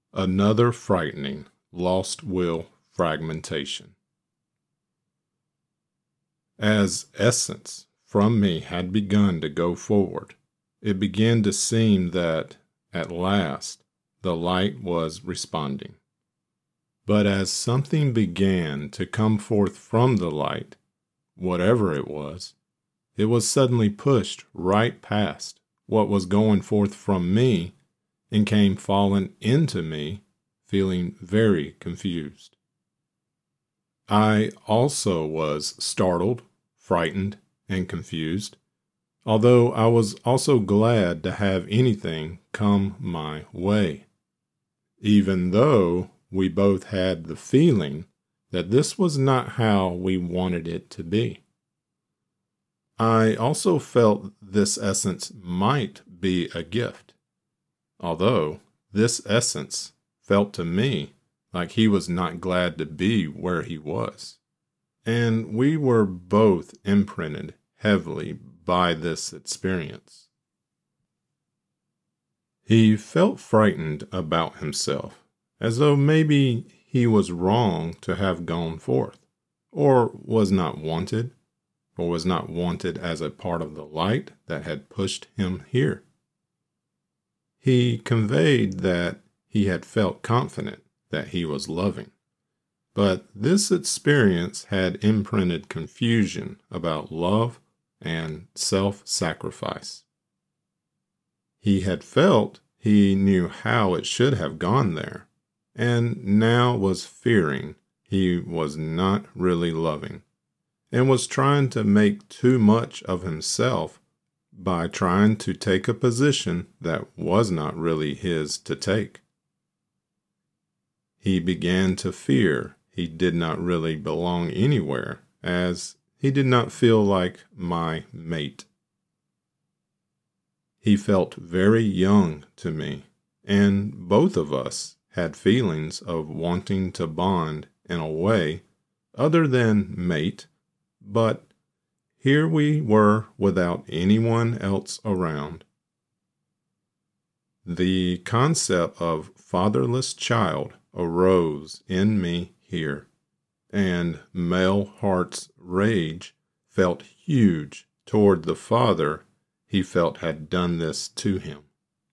Another frightening lost will fragmentation. As essence from me had begun to go forward, it began to seem that, at last, the light was responding. But as something began to come forth from the light, whatever it was suddenly pushed right past what was going forth from me and came falling into me, feeling very confused. I also was startled, frightened, and confused, although I was also glad to have anything come my way, even though we both had the feeling that this was not how we wanted it to be. I also felt this essence might be a gift, although this essence felt to me like he was not glad to be where he was, and we were both imprinted heavily by this experience. He felt frightened about himself, as though maybe he was wrong to have gone forth, or was not wanted as a part of the light that had pushed him here. He conveyed that he had felt confident that he was loving, but this experience had imprinted confusion about love and self-sacrifice. He had felt he knew how it should have gone there, and now was fearing he was not really loving, and was trying to make too much of himself by trying to take a position that was not really his to take. He began to fear he did not really belong anywhere, as he did not feel like my mate. He felt very young to me, and both of us had feelings of wanting to bond in a way other than mate, but here we were without anyone else around. The concept of fatherless child arose in me here, and male heart's rage felt huge toward the father he felt had done this to him.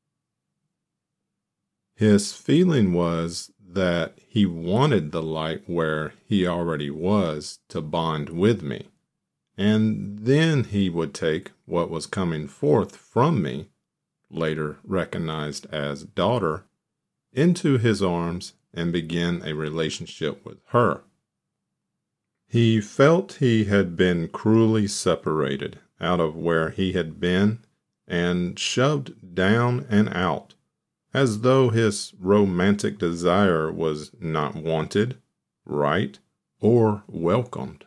His feeling was that he wanted the light where he already was to bond with me, and then he would take what was coming forth from me, later recognized as daughter, into his arms and begin a relationship with her. He felt he had been cruelly separated out of where he had been and shoved down and out, as though his romantic desire was not wanted, right, or welcomed.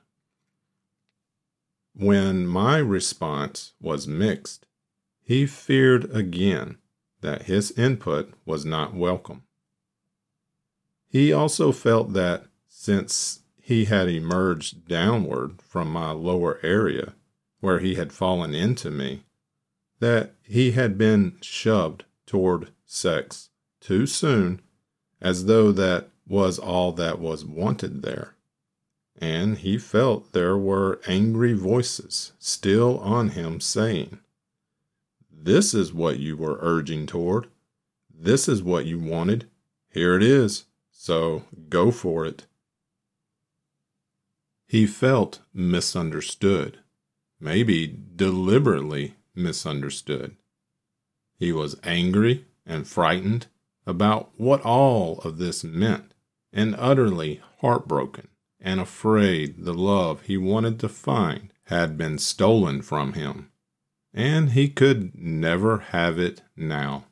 When my response was mixed, he feared again that his input was not welcome. He also felt that since he had emerged downward from my lower area, where he had fallen into me, that he had been shoved toward sex too soon, as though that was all that was wanted there. And he felt there were angry voices still on him saying, "This is what you were urging toward. This is what you wanted. Here it is, so go for it." He felt misunderstood, maybe deliberately misunderstood. He was angry and frightened about what all of this meant, and utterly heartbroken and afraid the love he wanted to find had been stolen from him, and he could never have it now.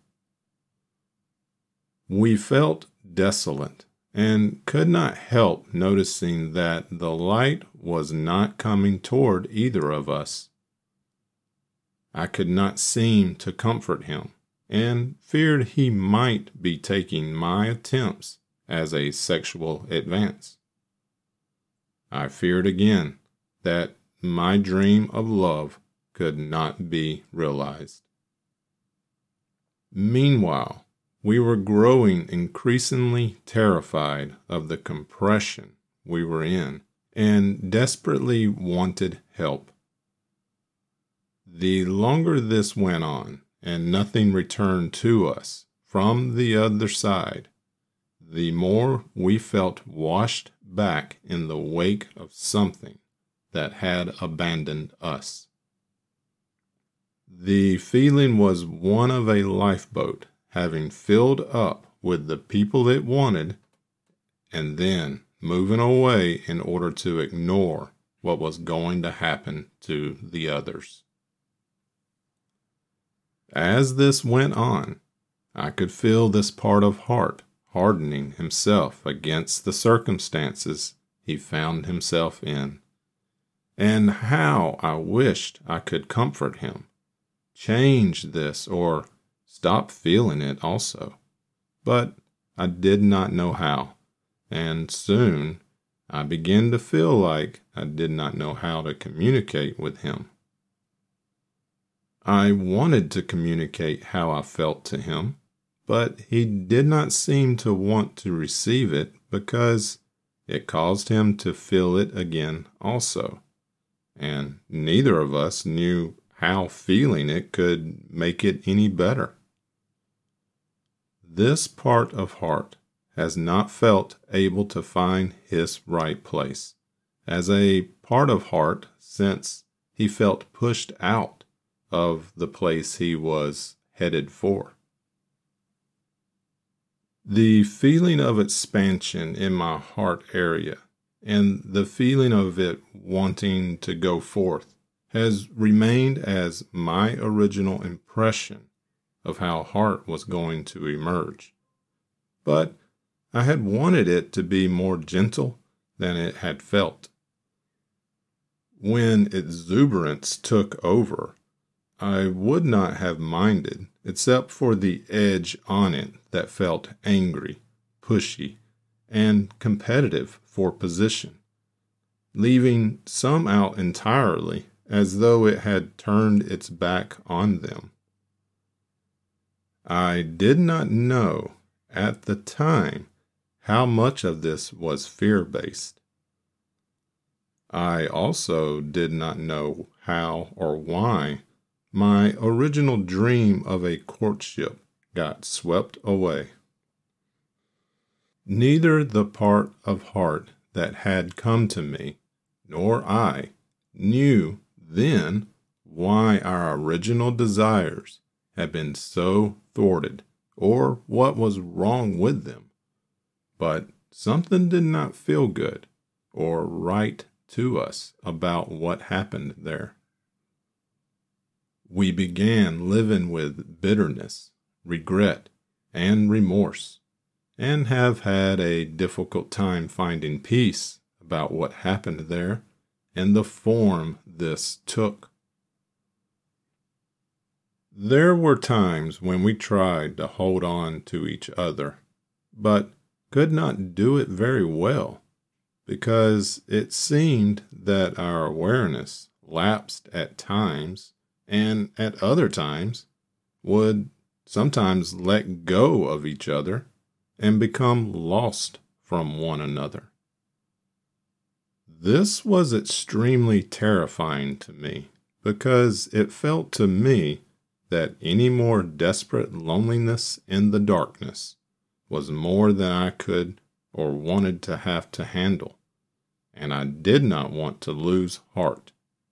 We felt desolate and could not help noticing that the light was not coming toward either of us. I could not seem to comfort him, and feared he might be taking my attempts as a sexual advance. I feared again that my dream of love could not be realized. Meanwhile, we were growing increasingly terrified of the compression we were in and desperately wanted help. The longer this went on and nothing returned to us from the other side, the more we felt washed back in the wake of something that had abandoned us. The feeling was one of a lifeboat having filled up with the people it wanted and then moving away in order to ignore what was going to happen to the others. As this went on, I could feel this part of Hart hardening himself against the circumstances he found himself in, and how I wished I could comfort him, change this, or stop feeling it also. But I did not know how, and soon I began to feel like I did not know how to communicate with him. I wanted to communicate how I felt to him, but he did not seem to want to receive it because it caused him to feel it again also, and neither of us knew how feeling it could make it any better. This part of Hart has not felt able to find his right place as a part of Hart since he felt pushed out of the place he was headed for. The feeling of expansion in my heart area and the feeling of it wanting to go forth has remained as my original impression of how Hart was going to emerge. But I had wanted it to be more gentle than it had felt. When exuberance took over, I would not have minded except for the edge on it that felt angry, pushy, and competitive for position, leaving some out entirely as though it had turned its back on them. I did not know at the time how much of this was fear-based. I also did not know how or why my original dream of a courtship got swept away. Neither the part of Hart that had come to me, nor I, knew then why our original desires had been so thwarted or what was wrong with them. But something did not feel good or right to us about what happened there. We began living with bitterness, regret, and remorse, and have had a difficult time finding peace about what happened there and the form this took. There were times when we tried to hold on to each other, but could not do it very well, because it seemed that our awareness lapsed at times, and at other times would sometimes let go of each other and become lost from one another. This was extremely terrifying to me, because it felt to me that any more desperate loneliness in the darkness was more than I could or wanted to have to handle, and I did not want to lose Hart.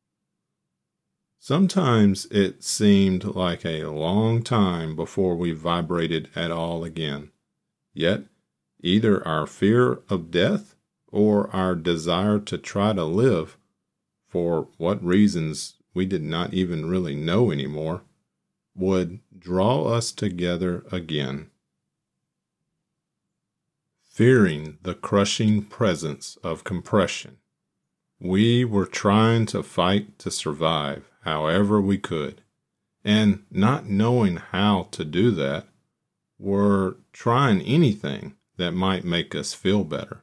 Sometimes it seemed like a long time before we vibrated at all again, yet either our fear of death or our desire to try to live, for what reasons we did not even really know anymore, would draw us together again. Fearing the crushing presence of compression, we were trying to fight to survive however we could, and not knowing how to do that, were trying anything that might make us feel better.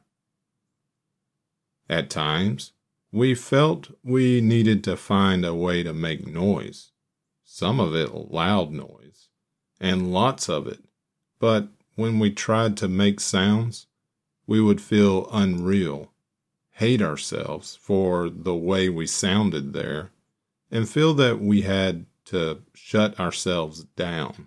At times, we felt we needed to find a way to make noise, some of it loud noise, and lots of it, but when we tried to make sounds, we would feel unreal, hate ourselves for the way we sounded there, and feel that we had to shut ourselves down.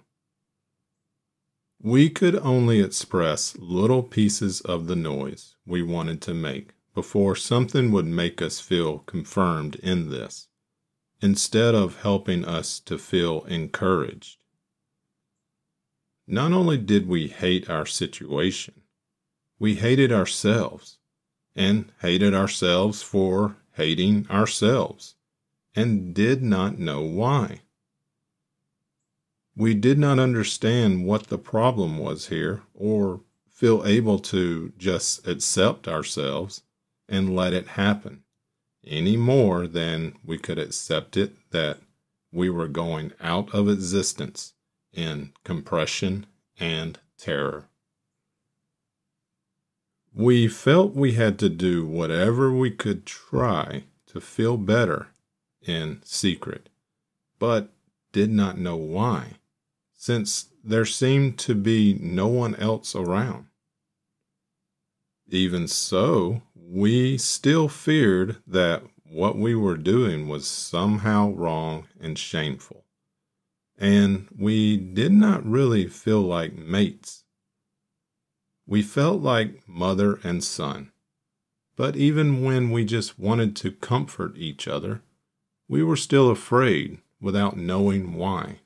We could only express little pieces of the noise we wanted to make before something would make us feel confirmed in this, instead of helping us to feel encouraged. Not only did we hate our situation, we hated ourselves, and hated ourselves for hating ourselves, and did not know why. We did not understand what the problem was here, or feel able to just accept ourselves and let it happen, any more than we could accept it that we were going out of existence in compression and terror. We felt we had to do whatever we could try to feel better in secret, but did not know why, since there seemed to be no one else around. Even so, we still feared that what we were doing was somehow wrong and shameful, and we did not really feel like mates. We felt like mother and son, but even when we just wanted to comfort each other, we were still afraid without knowing why.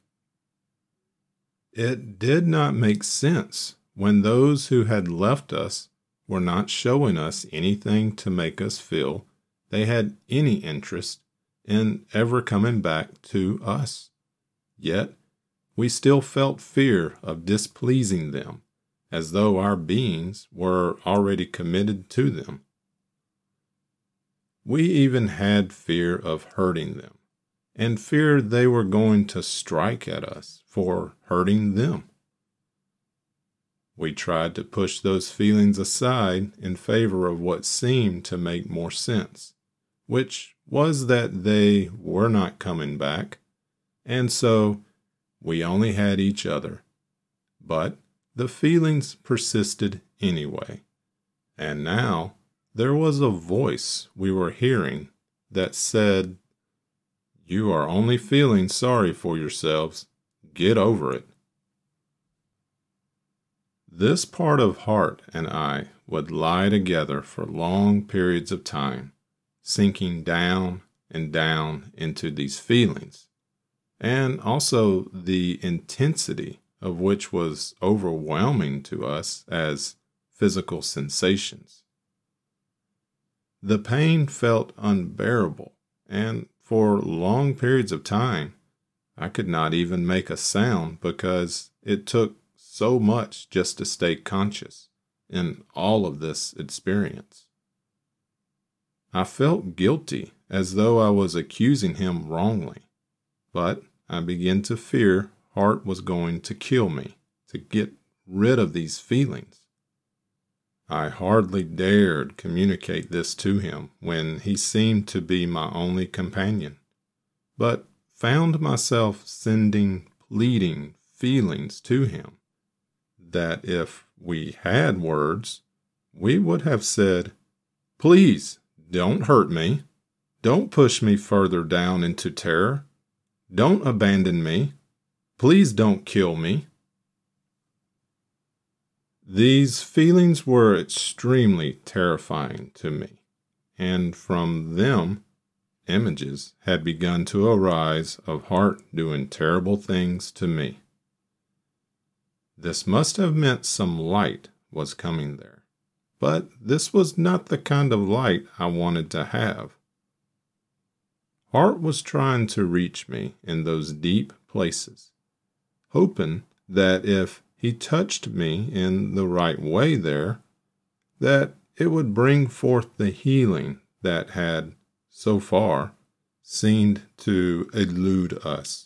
It did not make sense when those who had left us were not showing us anything to make us feel they had any interest in ever coming back to us. Yet, we still felt fear of displeasing them, as though our beings were already committed to them. We even had fear of hurting them, and feared they were going to strike at us for hurting them. We tried to push those feelings aside in favor of what seemed to make more sense, which was that they were not coming back, and so we only had each other. But the feelings persisted anyway, and now there was a voice we were hearing that said, "You are only feeling sorry for yourselves. Get over it." This part of Hart and I would lie together for long periods of time, sinking down and down into these feelings, and also the intensity of which was overwhelming to us as physical sensations. The pain felt unbearable, and for long periods of time, I could not even make a sound because it took so much just to stay conscious in all of this experience. I felt guilty, as though I was accusing him wrongly, but I began to fear Hart was going to kill me to get rid of these feelings. I hardly dared communicate this to him when he seemed to be my only companion, but found myself sending pleading feelings to him that if we had words, we would have said, "Please, don't hurt me. Don't push me further down into terror. Don't abandon me. Please don't kill me." These feelings were extremely terrifying to me, and from them, images had begun to arise of Hart doing terrible things to me. This must have meant some light was coming there, but this was not the kind of light I wanted to have. Hart was trying to reach me in those deep places, hoping that if he touched me in the right way there, that it would bring forth the healing that had, so far, seemed to elude us.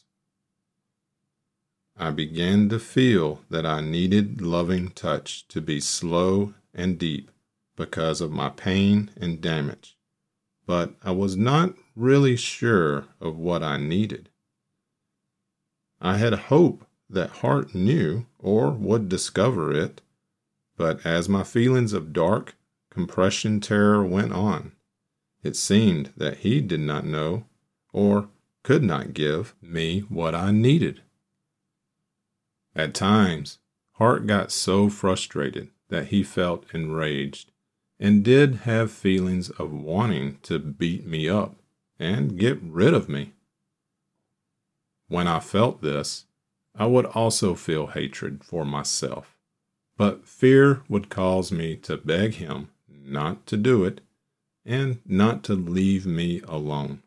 I began to feel that I needed loving touch to be slow and deep because of my pain and damage, but I was not really sure of what I needed. I had hope that Hart knew or would discover it, but as my feelings of dark compression terror went on, it seemed that he did not know or could not give me what I needed. At times, Hart got so frustrated that he felt enraged and did have feelings of wanting to beat me up and get rid of me. When I felt this, I would also feel hatred for myself, but fear would cause me to beg him not to do it and not to leave me alone.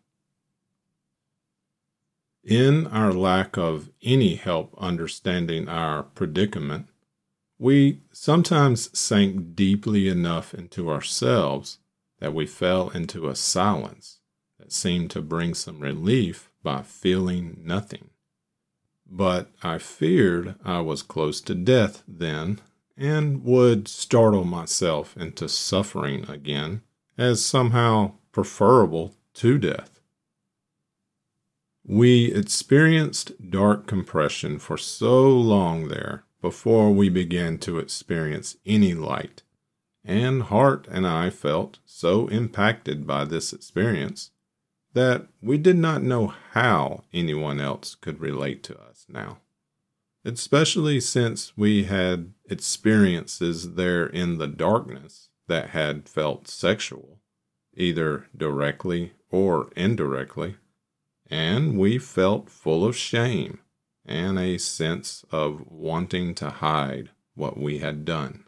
In our lack of any help understanding our predicament, we sometimes sank deeply enough into ourselves that we fell into a silence that seemed to bring some relief by feeling nothing. But I feared I was close to death then and would startle myself into suffering again as somehow preferable to death. We experienced dark compression for so long there before we began to experience any light, and Hart and I felt so impacted by this experience that we did not know how anyone else could relate to us now, especially since we had experiences there in the darkness that had felt sexual, either directly or indirectly, and we felt full of shame and a sense of wanting to hide what we had done.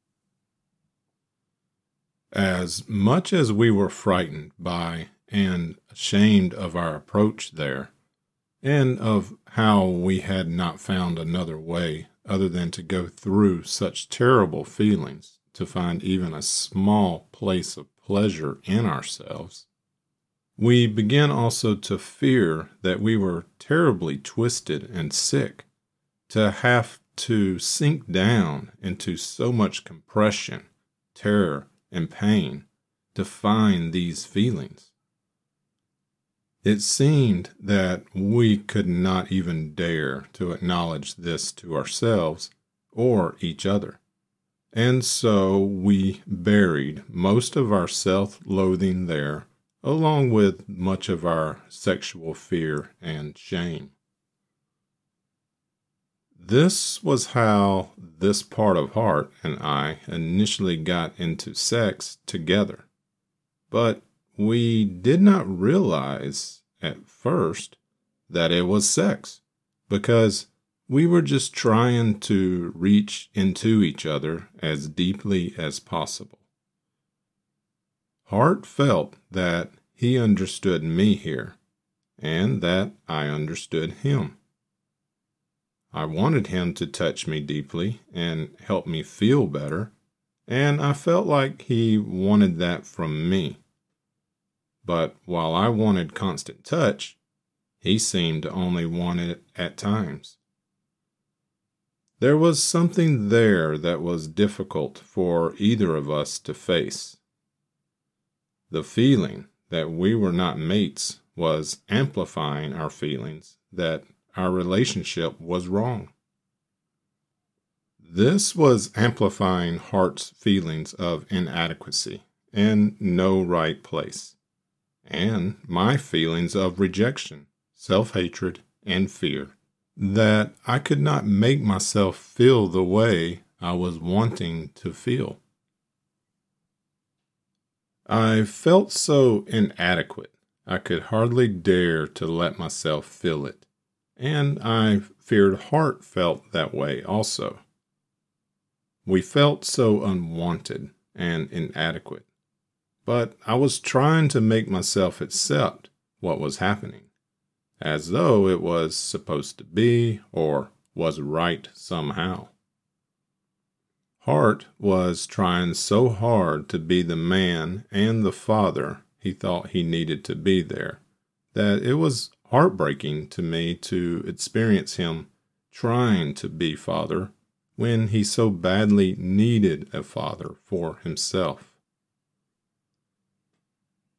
As much as we were frightened by and ashamed of our approach there, and of how we had not found another way other than to go through such terrible feelings to find even a small place of pleasure in ourselves, we began also to fear that we were terribly twisted and sick, to have to sink down into so much compression, terror, and pain to find these feelings. It seemed that we could not even dare to acknowledge this to ourselves or each other, and so we buried most of our self-loathing there, along with much of our sexual fear and shame. This was how this part of Hart and I initially got into sex together, but we did not realize at first that it was sex, because we were just trying to reach into each other as deeply as possible. Hart felt that he understood me here, and that I understood him. I wanted him to touch me deeply and help me feel better, and I felt like he wanted that from me. But while I wanted constant touch, he seemed to only want it at times. There was something there that was difficult for either of us to face. The feeling that we were not mates was amplifying our feelings that our relationship was wrong. This was amplifying Hart's feelings of inadequacy and no right place, and my feelings of rejection, self-hatred, and fear, that I could not make myself feel the way I was wanting to feel. I felt so inadequate, I could hardly dare to let myself feel it, and I feared Hart felt that way also. We felt so unwanted and inadequate, but I was trying to make myself accept what was happening, as though it was supposed to be or was right somehow. Hart was trying so hard to be the man and the father he thought he needed to be there, that it was heartbreaking to me to experience him trying to be father when he so badly needed a father for himself.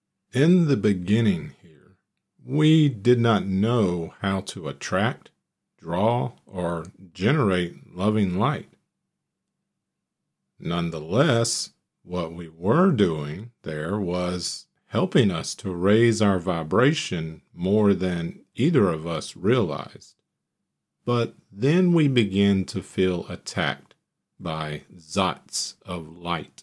In the beginning here, we did not know how to attract, draw, or generate loving light. Nonetheless, what we were doing there was helping us to raise our vibration more than either of us realized. But then we began to feel attacked by zots of light.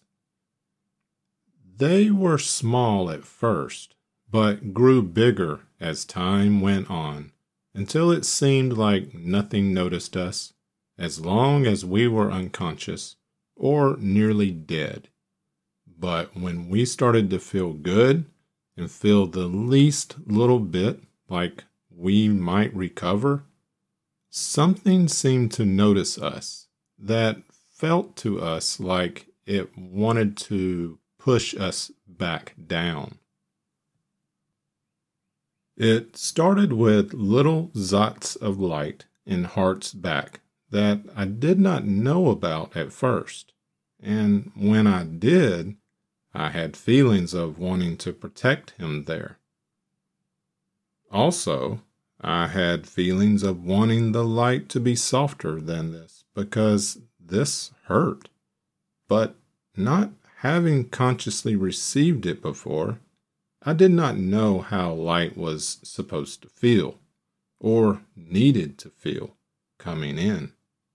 They were small at first, but grew bigger as time went on, until it seemed like nothing noticed us as long as we were unconscious or nearly dead. But when we started to feel good and feel the least little bit like we might recover, something seemed to notice us that felt to us like it wanted to push us back down. It started with little zots of light in Hart's back that I did not know about at first, and when I did, I had feelings of wanting to protect him there. Also, I had feelings of wanting the light to be softer than this because this hurt, but not having consciously received it before, I did not know how light was supposed to feel, or needed to feel, coming in.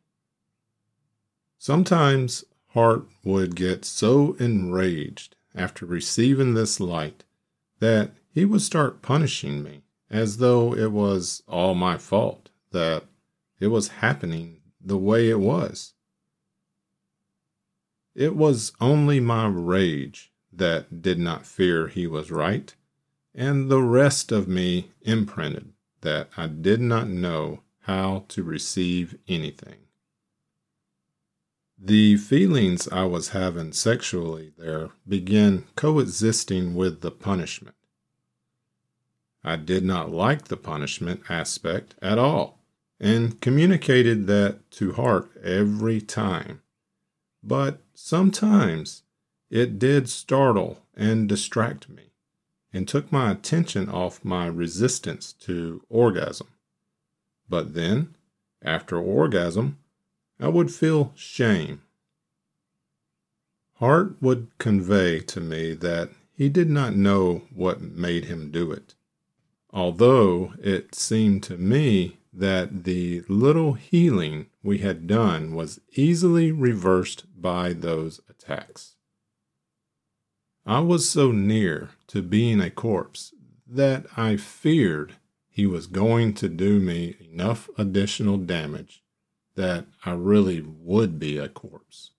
Sometimes Hart would get so enraged after receiving this light that he would start punishing me as though it was all my fault that it was happening the way it was. It was only my rage that did not fear he was right, and the rest of me imprinted that I did not know how to receive anything. The feelings I was having sexually there began coexisting with the punishment. I did not like the punishment aspect at all, and communicated that to Hart every time. But sometimes it did startle and distract me, and took my attention off my resistance to orgasm. But then, after orgasm, I would feel shame. Hart would convey to me that he did not know what made him do it, although it seemed to me that the little healing we had done was easily reversed by those attacks. I was so near to being a corpse that I feared he was going to do me enough additional damage that I really would be a corpse.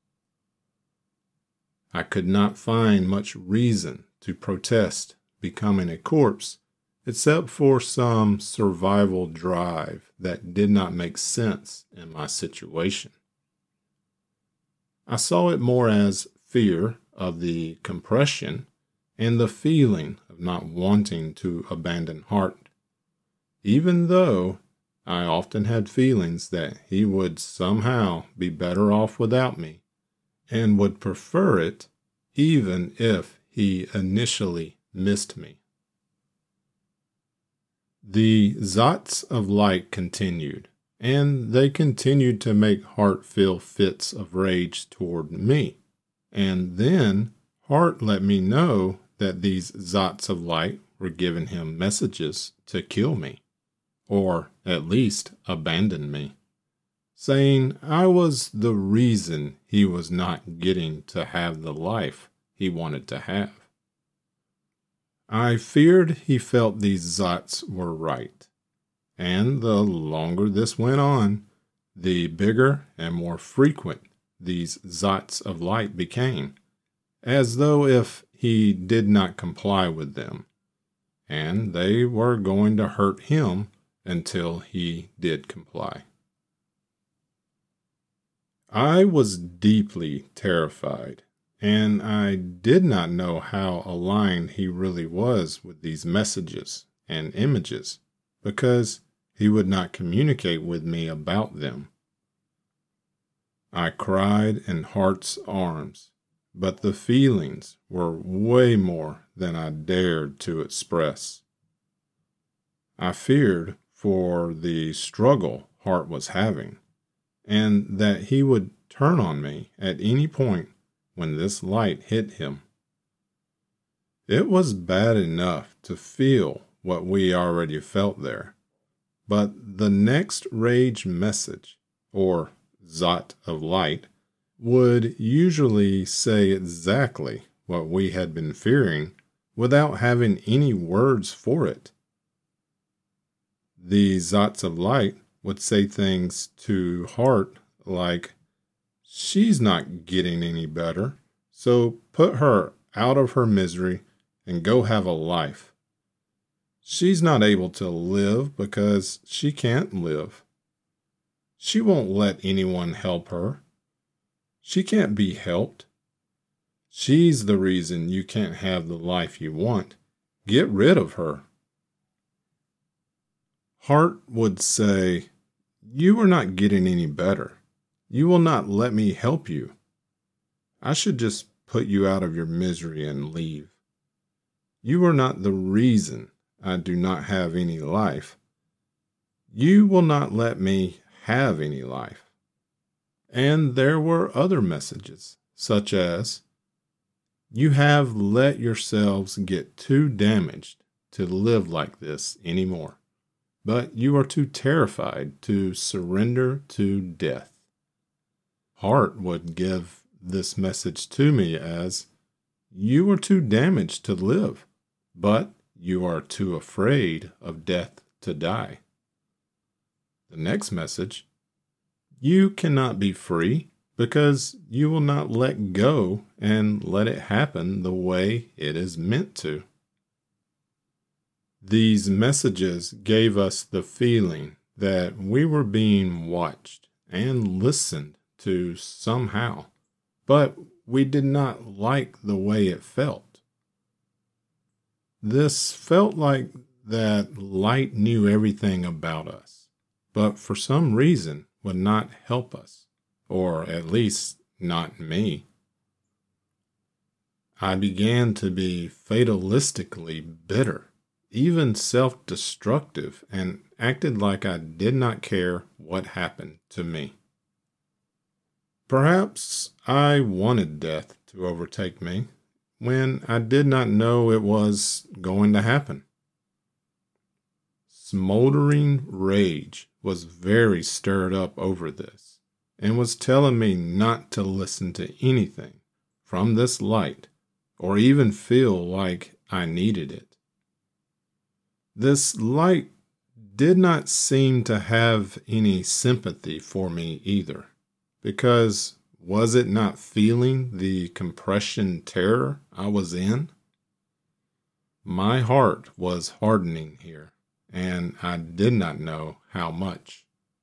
I could not find much reason to protest becoming a corpse except for some survival drive that did not make sense in my situation. I saw it more as fear of the compression and the feeling of not wanting to abandon Hart, even though I often had feelings that he would somehow be better off without me and would prefer it even if he initially missed me. The zots of light continued, and they continued to make Hart feel fits of rage toward me. And then Hart let me know that these zots of light were giving him messages to kill me, or at least abandon me, saying I was the reason he was not getting to have the life he wanted to have. I feared he felt these zots were right, and the longer this went on, the bigger and more frequent these zots of light became, as though if he did not comply with them, and they were going to hurt him until he did comply. I was deeply terrified, and I did not know how aligned he really was with these messages and images, because he would not communicate with me about them. I cried in Hart's arms, but the feelings were way more than I dared to express. I feared for the struggle Hart was having, and that he would turn on me at any point when this light hit him. It was bad enough to feel what we already felt there, but the next rage message, or zot of light, would usually say exactly what we had been fearing without having any words for it. The zots of light would say things to Hart like, "She's not getting any better, so put her out of her misery and go have a life. She's not able to live because she can't live. She won't let anyone help her. She can't be helped. She's the reason you can't have the life you want. Get rid of her." Hart would say, "You are not getting any better. You will not let me help you. I should just put you out of your misery and leave. You are not the reason I do not have any life. You will not let me have any life." And there were other messages, such as, "You have let yourselves get too damaged to live like this anymore, but you are too terrified to surrender to death." Hart would give this message to me as, "You are too damaged to live, but you are too afraid of death to die." The next message, "You cannot be free because you will not let go and let it happen the way it is meant to." These messages gave us the feeling that we were being watched and listened to somehow, but we did not like the way it felt. This felt like that light knew everything about us, but for some reason would not help us, or at least not me. I began to be fatalistically bitter, even self-destructive, and acted like I did not care what happened to me. Perhaps I wanted death to overtake me when I did not know it was going to happen. Smoldering rage was very stirred up over this, and was telling me not to listen to anything from this light, or even feel like I needed it. This light did not seem to have any sympathy for me either, because was it not feeling the compression terror I was in? My heart was hardening here, and I did not know how much.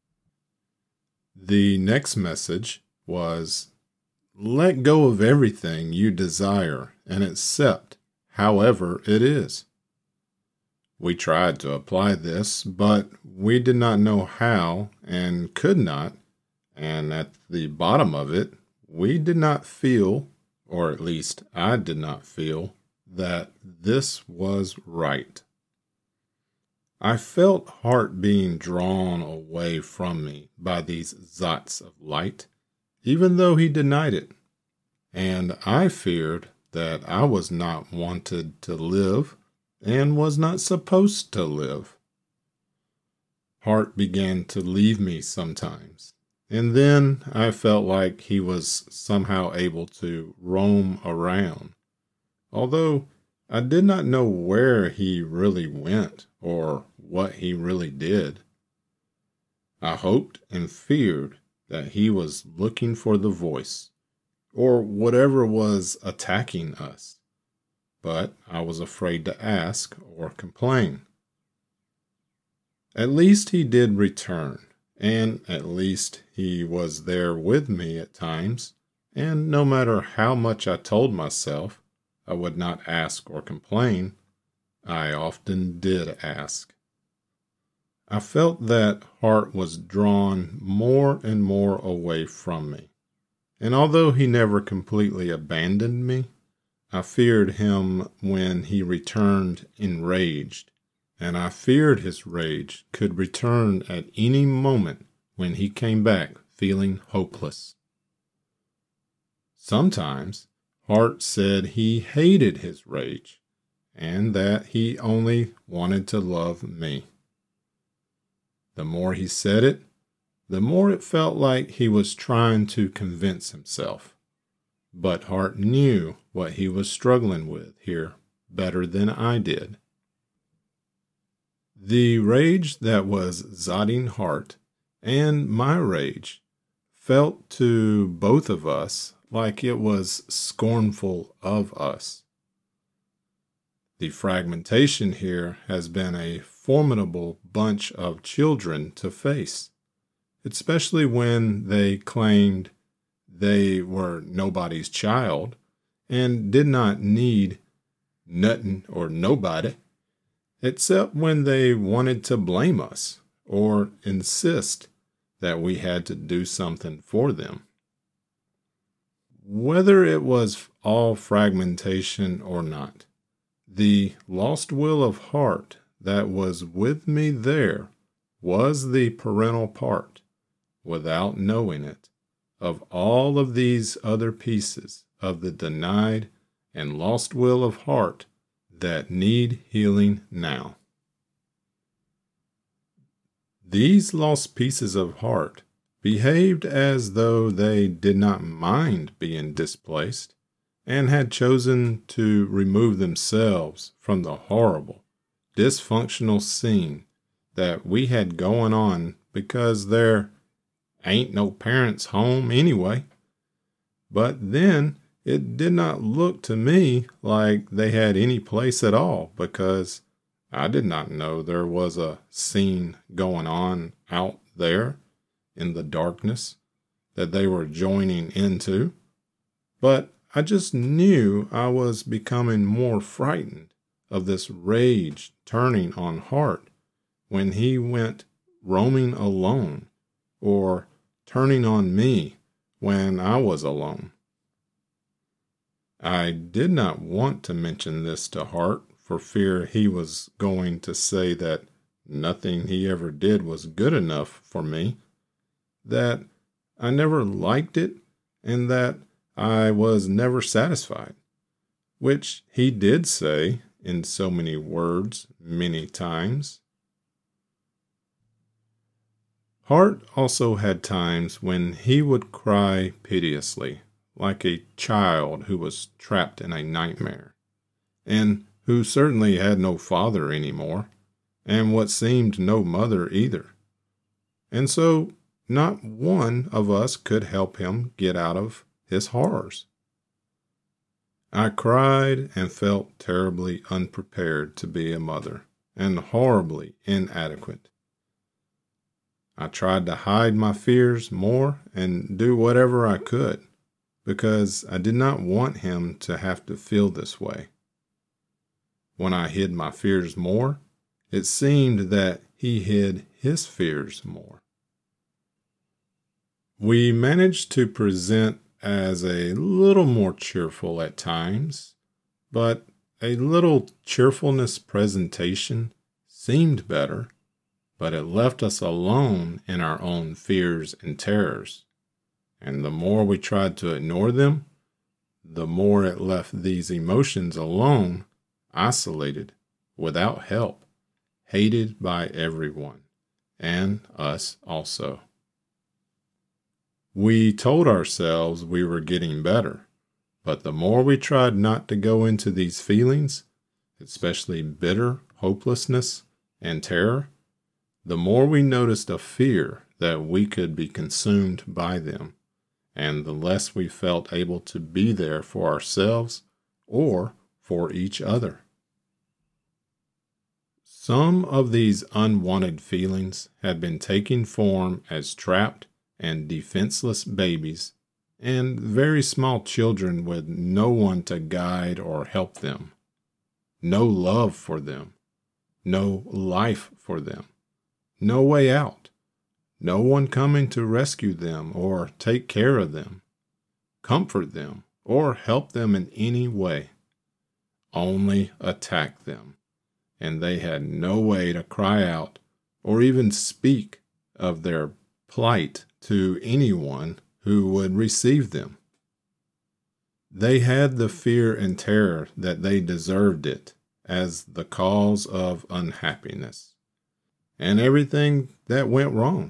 The next message was, "Let go of everything you desire and accept however it is." We tried to apply this, but we did not know how and could not, and at the bottom of it, we did not feel, or at least I did not feel, that this was right. I felt Hart being drawn away from me by these zots of light, even though he denied it, and I feared that I was not wanted to live and was not supposed to live. Hart began to leave me sometimes, and then I felt like he was somehow able to roam around, although I did not know where he really went or what he really did. I hoped and feared that he was looking for the voice, or whatever was attacking us, but I was afraid to ask or complain. At least he did return, and at least he was there with me at times, and no matter how much I told myself I would not ask or complain, I often did ask. I felt that Hart was drawn more and more away from me, and although he never completely abandoned me, I feared him when he returned enraged, and I feared his rage could return at any moment when he came back feeling hopeless. Sometimes Hart said he hated his rage and that he only wanted to love me. The more he said it, the more it felt like he was trying to convince himself. But Hart knew what he was struggling with here better than I did. The rage that was Zotting Hart and my rage felt to both of us like it was scornful of us. The fragmentation here has been a formidable bunch of children to face, especially when they claimed they were nobody's child and did not need nothing or nobody, except when they wanted to blame us or insist that we had to do something for them. Whether it was all fragmentation or not, the lost will of Hart that was with me there was the parental part, without knowing it, of all of these other pieces of the denied and lost will of Hart that need healing now. These lost pieces of Hart behaved as though they did not mind being displaced and had chosen to remove themselves from the horrible, dysfunctional scene that we had going on because there ain't no parents home anyway. But then it did not look to me like they had any place at all because I did not know there was a scene going on out there in the darkness that they were joining into. But I just knew I was becoming more frightened of this rage turning on Hart when he went roaming alone or turning on me when I was alone. I did not want to mention this to Hart for fear he was going to say that nothing he ever did was good enough for me, that I never liked it, and that I was never satisfied, which he did say in so many words many times. Hart also had times when he would cry piteously, like a child who was trapped in a nightmare, and who certainly had no father anymore, and what seemed no mother either. And so not one of us could help him get out of his horrors. I cried and felt terribly unprepared to be a mother, and horribly inadequate. I tried to hide my fears more and do whatever I could, because I did not want him to have to feel this way. When I hid my fears more, it seemed that he hid his fears more. We managed to present as a little more cheerful at times, but a little cheerfulness presentation seemed better, but it left us alone in our own fears and terrors. And the more we tried to ignore them, the more it left these emotions alone, isolated, without help, hated by everyone, and us also. We told ourselves we were getting better, but the more we tried not to go into these feelings, especially bitter hopelessness and terror, the more we noticed a fear that we could be consumed by them, and the less we felt able to be there for ourselves or for each other. Some of these unwanted feelings had been taking form as trapped and defenseless babies and very small children with no one to guide or help them, no love for them, no life for them, no way out, no one coming to rescue them or take care of them, comfort them, or help them in any way, only attack them. And they had no way to cry out or even speak of their plight to anyone who would receive them. They had the fear and terror that they deserved it as the cause of unhappiness and everything that went wrong.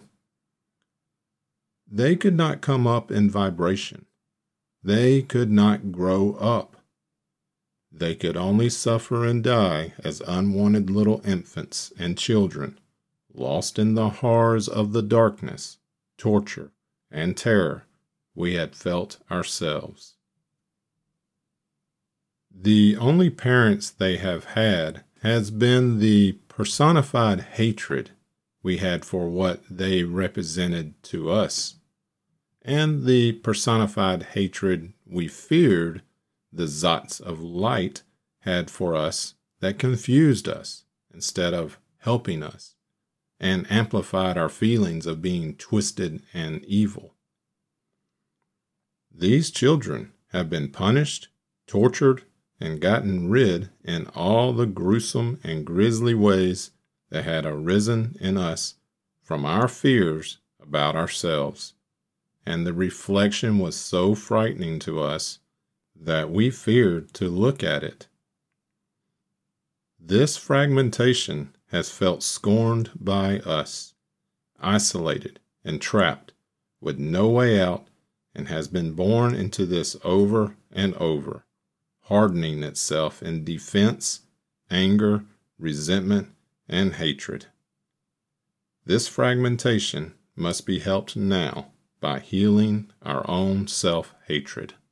They could not come up in vibration. They could not grow up. They could only suffer and die as unwanted little infants and children, lost in the horrors of the darkness, torture, and terror we had felt ourselves. The only parents they have had has been the personified hatred we had for what they represented to us, and the personified hatred we feared the Zots of light had for us that confused us instead of helping us, and amplified our feelings of being twisted and evil. These children have been punished, tortured, and gotten rid in all the gruesome and grisly ways that had arisen in us from our fears about ourselves, and the reflection was so frightening to us that we feared to look at it. This fragmentation has felt scorned by us, isolated and trapped, with no way out, and has been born into this over and over, hardening itself in defense, anger, resentment, and hatred. This fragmentation must be helped now by healing our own self-hatred.